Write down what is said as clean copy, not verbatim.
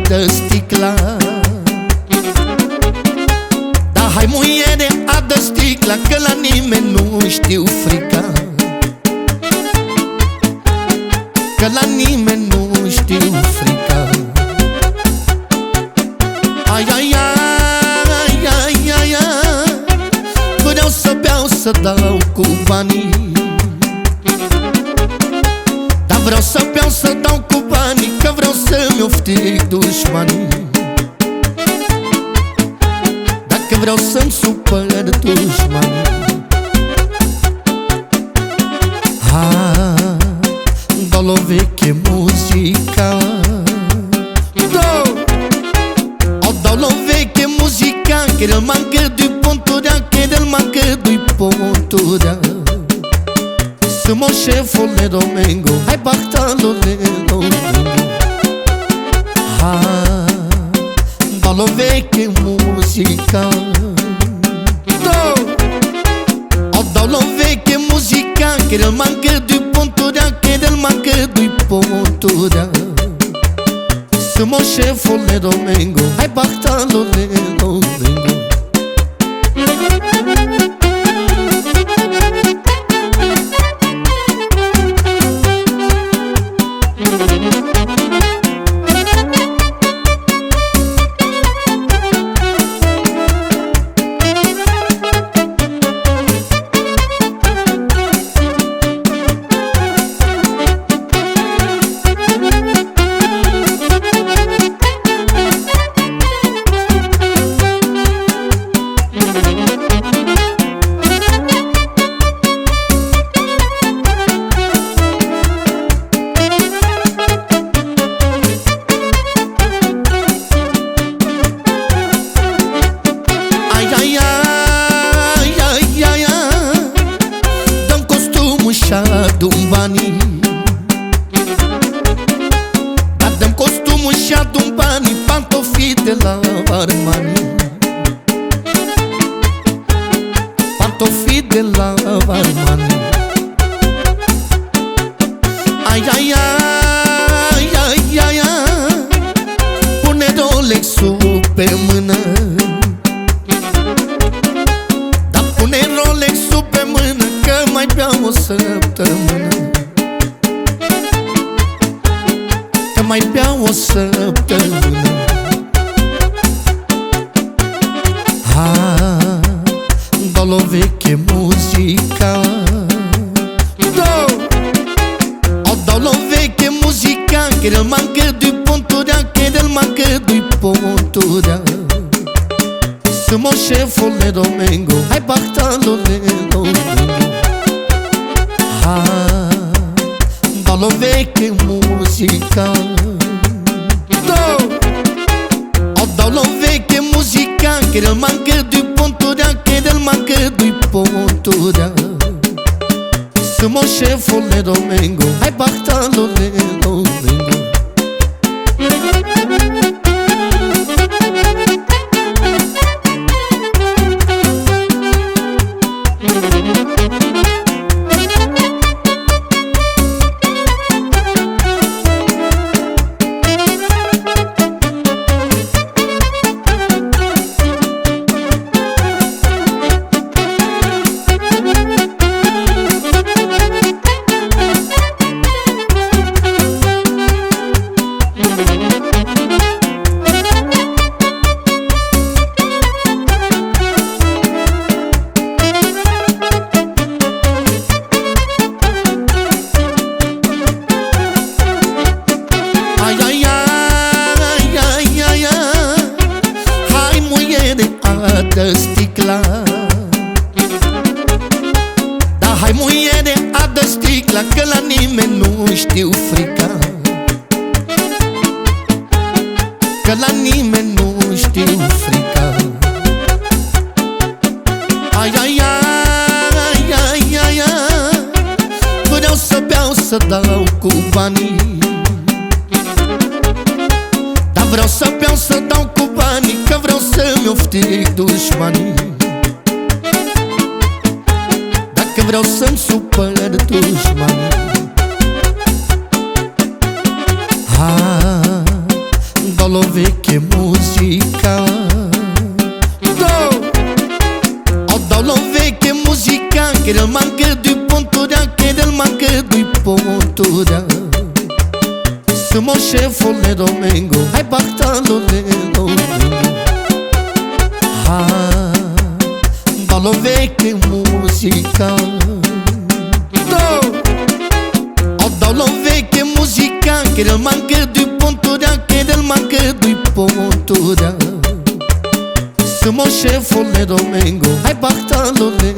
adă sticla. Da, hai muiere, adă sticla, că la nimeni nu știu frica. Că la nimeni nu știu frica. Ai, ai, ai, ai, ai, ai, vreau să beau, să dau cu banii. Dar vreau să beau, să dau cu banii, că vreau să-mi oftic dușmanii. Dacă vreau să-mi supăr dușmanii. Dau o veche muzica. Dau o veche muzica, che el manca di ponturea, che el manca di ponturea. Sumo șefule Domingo, hai bactalule Domingo. Dau o veche muzica. Dau o veche muzica, che el manca di ponturea, che el manca di ponturea. Sumo șefule Domingo, hai bactalule Domingo. Dăm banii, dar dăm costumul și adun banii, pantofii de la Armani. Pantofii de la Armani. Ai, ai, ai, ai, ai, ai, pune Rolex-ul pe mână. Dar pune Rolex-ul pe mână, că mai beau o săptămână. Că mai beau o săptămână. Dau o veche muzica. Dau o veche muzica, che el manca di ponturea, che el manca di ponturea. Sumo șefule Domingo, hai bactalule Domingo. Dau o veche muzica. Dau o veche muzica, che el manca di ponturea, che el manca di ponturea. Sumo șefule Domingo, hai bactalule Domingo. Adă sticla. Da, hai muiere, adă sticla, că la nimeni nu știu frica. Că la nimeni nu știu frica. Ai, ai, ai, ai, ai, ai, vreau să beau, să dau cu banii. Dar vreau să beau, să dau cu banii, că vreau să-mi oftic dușmanii. Dacă vreau să-mi supăr dușmanii. Dau o puntura. Sumo șefule Domingo, hai bactalule Domingo. Dallo veche musica. Oh, dallo veche musica, che del manca di puntura, che del manca di puntura. Sumo șefule Domingo, hai bactalule